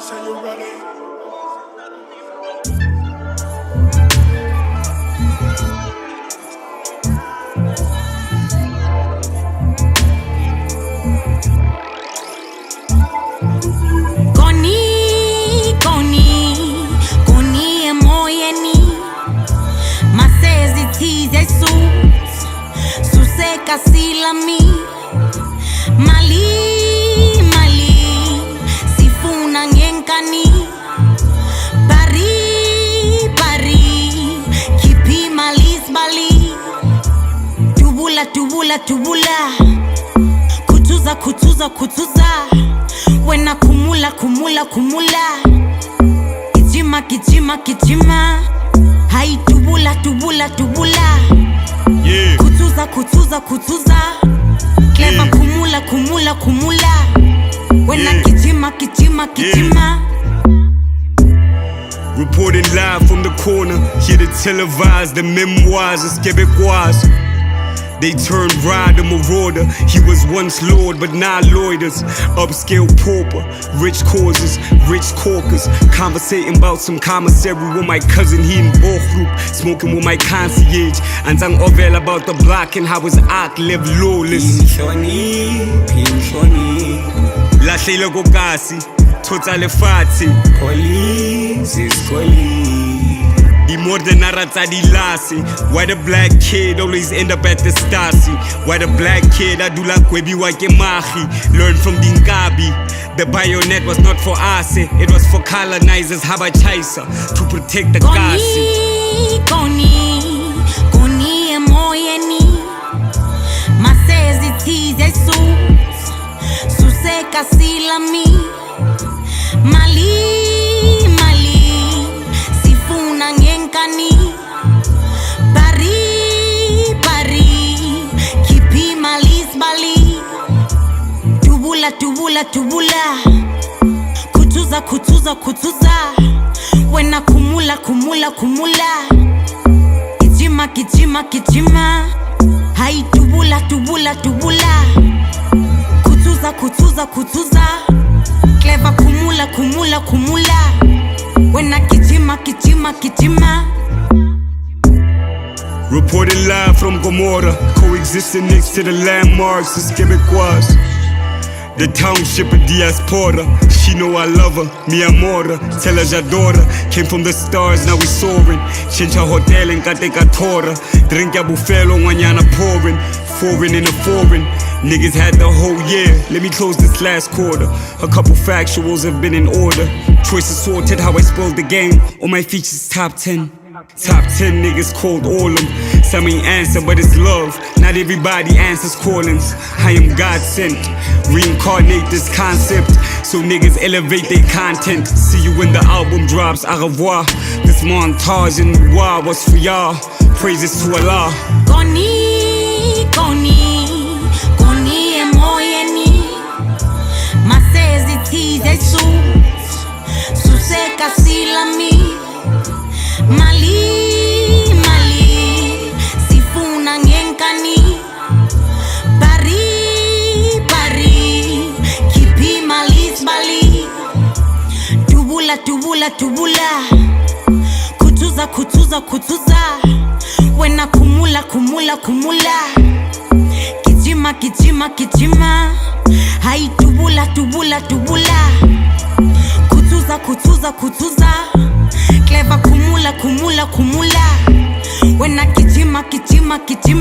say you ready. Koni emoyeni masezi tize suseka silami mali sifuna ngenkani bari kipi malis bali tubula kutuza wena kumula kijima hai tubula yeah. Kutuza clever yeah. Kumula wena yeah. kijima Reporting live from the corner, here to televise the memoirs of Quebecois. They turned rider, marauder. He was once lord, but now loiters. Upscale pauper, rich causes, rich corkers. Conversating about some commissary with my cousin, he in Bochroep. Smoking with my concierge. And sang Ovel about the block and how his arc lived lawless. Pinchoni Lahle Gokasi, Totale Fati. Police is calling. The more than Naratadi Lassi. Why the black kid always end up at the Stasi? Why the black kid Adula Kwebi Wakemahi? Learn from Dinkabi. The bayonet was not for us, it was for colonizers Habachaisa to protect the Kasi. Koni emoyeni masezi tize suseka silami mali sifuna ngenkani bari kipi malis bali tubula kutuza wena kumula kijima hai tubula kutuza clever kumula wena kijima Reporting live from Gomorrah, coexisting next to the landmarks of Quebecois. The township of diaspora, she know I love her, mi amora, tell her j'adora. Came from the stars, now we soaring. Chincha hotel in Katekatoora. Drink ya buffalo, mañana pouring. Foreign in a foreign. Niggas had the whole year, let me close this last quarter. A couple factuals have been in order. Choices sorted, how I spoiled the game. All my features top 10. Top 10 niggas called all them. Some ain't answer, but it's love. Not everybody answers callings. I am God sent. Reincarnate this concept so niggas elevate their content. See you when the album drops. Au revoir. This montage in noir was for y'all. Praises to Allah. Koni emoyeni masezi tize suseka silami mali sifuna ngenkani bari kipi malis bali tubula kutuza wena kumula kijima hai tubula kutuza clever kumula wena kijima